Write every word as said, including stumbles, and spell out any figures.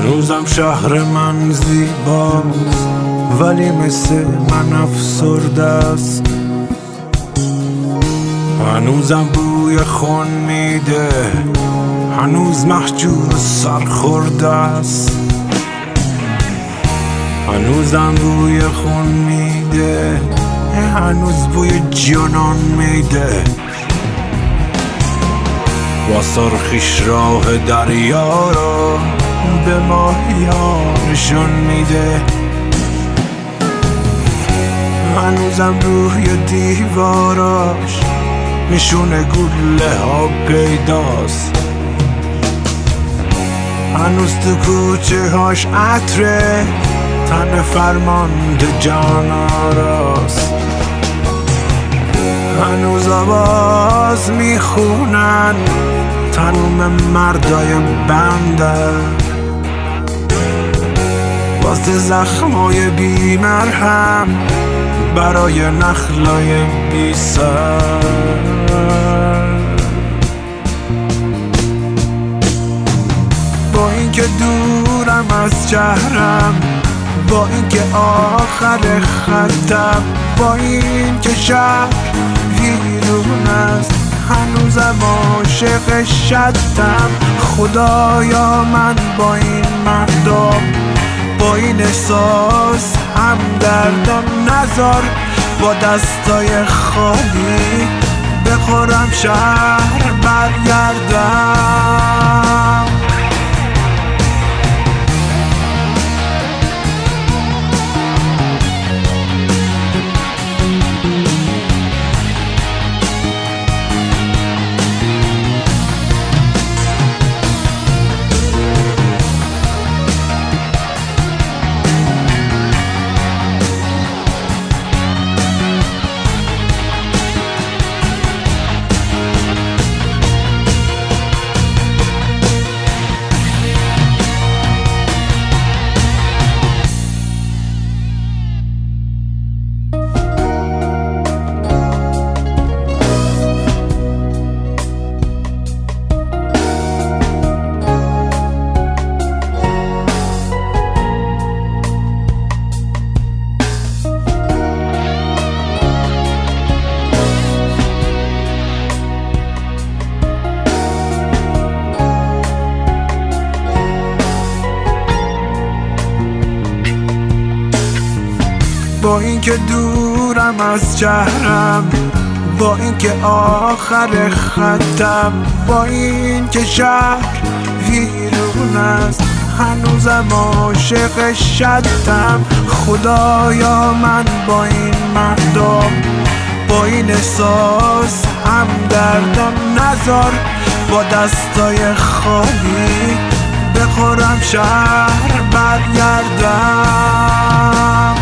هنوزم شهر من زیباست ولی مثل من افسرده است. هنوزم بوی خون میده، هنوز محجور سرخورده است. هنوزم بوی خون میده، هنوز بوی جنان میده. با سرخیش راه دریا را به ماهیان نشون میده. هنوزم روی دیواراش نشون گله ها پیداست. هنوز تو کوچه هاش عطره تن فرمانده جان آراست. هنوز آواز میخونن تموم مردای بنده واسه زخمای بی مرهم برای نخلای بی سر. با اینکه دورم از شهرم، با اینکه آخر خطم، با اینکه شهر ویرون است، هنوزم عاشق شدم. خدایا من با این مردم، با این احساس همدردم، نذار با دستای خالی بخورم شهر برگردم. با اینکه دورم از شهرم، با اینکه آخر خطم، با اینکه شهر ویرون است، هنوزم عاشق شدم. خدایا من با این مردم، با این احساس همدردم، نذار با دستای خالی بخورم شهر برگردم.